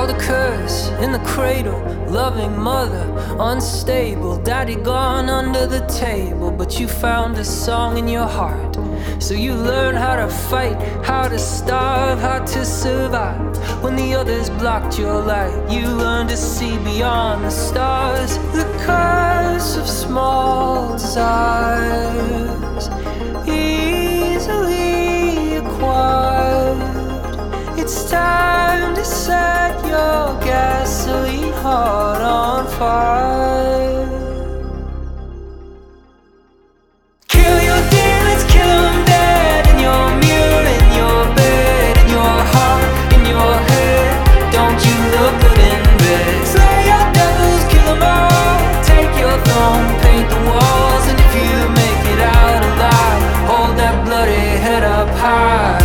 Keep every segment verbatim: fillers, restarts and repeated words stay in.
called a curse in the cradle. Loving mother, unstable. Daddy gone under the table. But you found a song in your heart. So you learn how to fight, how to starve, how to survive. When the others blocked your light, you learn to see beyond the stars. The curse of small desires, easily acquired. It's time to set your gasoline heart on fire. Kill your demons, kill them dead. In your mirror, in your bed, in your heart, in your head. Don't you look good in bed? Slay your devils, kill them all. Take your throne, paint the walls. And if you make it out alive, hold that bloody head up high.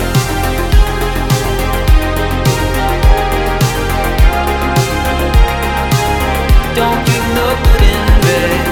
Don't you look good in bed?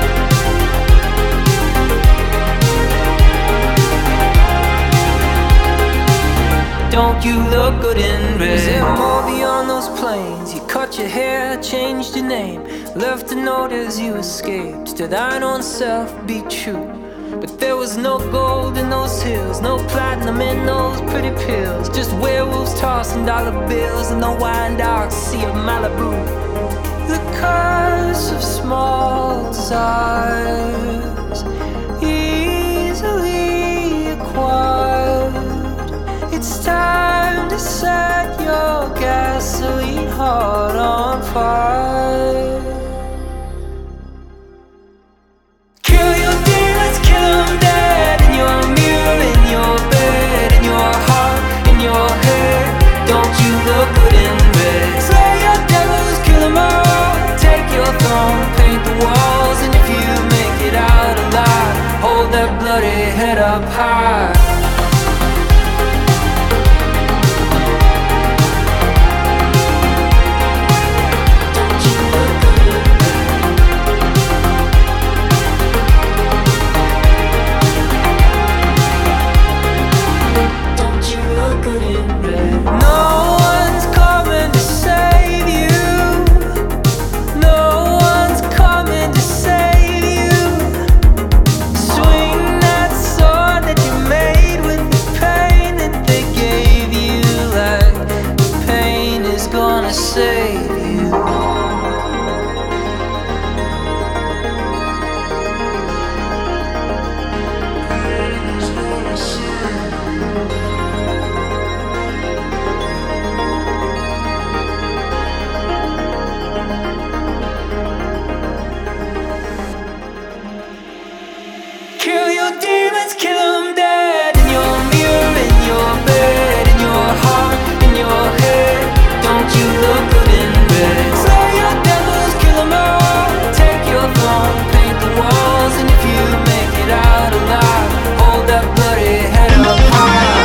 Don't you look good in bed? Is there more beyond those plains? You cut your hair, changed your name, left a note as you escaped. To thine own self be true. But there was no gold in those hills, no platinum in those pretty pills. Just werewolves tossing dollar bills in the wine dark sea of Malibu. The curse of small desires, easily acquired. It's time to set your gasoline heart on fire. Kill your demons, kill them dead. In your mirror, in your bed, in your heart, in your head. Don't you look good in bed? Slay your devils, kill them all. Take your throne, paint the walls. And if you make it out alive, hold that bloody head up high. Kill your demons, kill them dead. In your mirror, in your bed, in your heart, in your head. Don't you look good in bed? Slay your devils, kill them all. Take your throne, paint the walls. And if you make it out alive, hold that bloody head up high.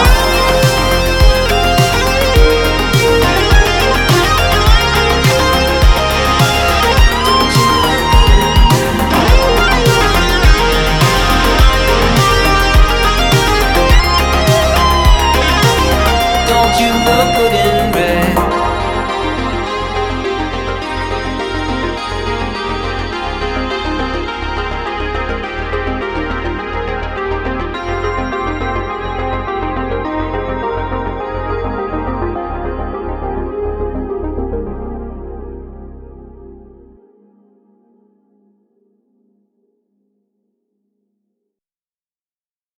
Don't you look good in